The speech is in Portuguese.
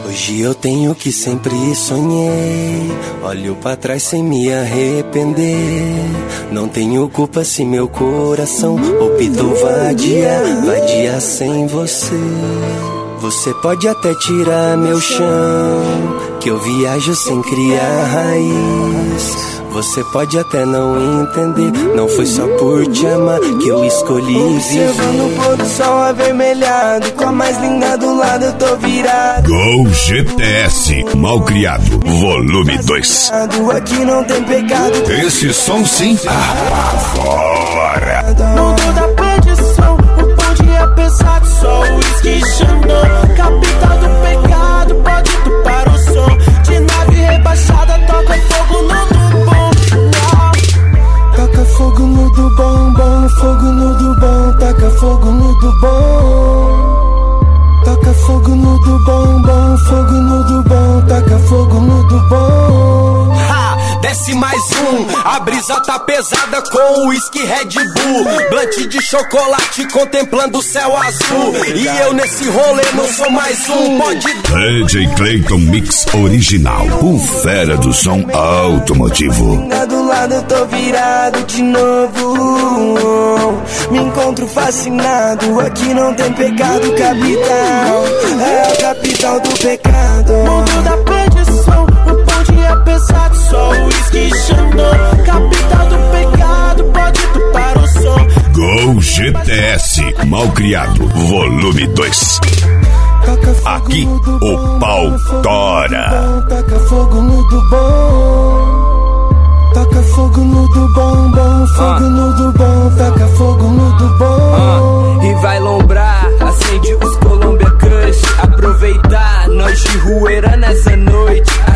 Hoje eu tenho o que sempre sonhei. Olho pra trás sem me arrepender. Não tenho culpa se meu coração optou vadia sem você. Você pode até tirar meu chão, que eu viajo sem criar raiz. Você pode até não entender, não foi só por te amar que eu escolhi viver. Observando o pôr do sol avermelhado, com a mais linda do lado eu tô virado. Gol GTS, Malcriado, volume 2. Aqui não tem pecado. Esse som sim, fora. Mundo da perdição, o bonde é pesado, só o uísque Xandão. Capital do pecado, pode tu para o som. De nave rebaixada, toca fogo no do bom. Taca fogo no do bom, bom, fogo no do bom. Taca fogo no do bom. Taca fogo no do bom, bom, fogo no do bom. Taca fogo no do bom. Desce mais um, a brisa tá pesada com uísque Red Bull. Blunt de chocolate contemplando o céu azul. E eu nesse rolê não sou mais um, pode dar. DJ Clayton Mix original, o fera do som automotivo. Do lado eu tô virado de novo. Me encontro fascinado, aqui não tem pecado capital. É a capital do pecado. Mundo da perdição, o bonde é pesado, só o uísque Xandão. Capital do pecado, pode tu para o som. Gol GTS, Malcriado, volume 2. Aqui o pau tora. Taca fogo no do bom. Taca fogo no do bom, bom, fogo no do bom. Taca fogo no do bom. E vai lombrar, acende os Columbia Crush. Aproveitar, nós de rueira nessa noite.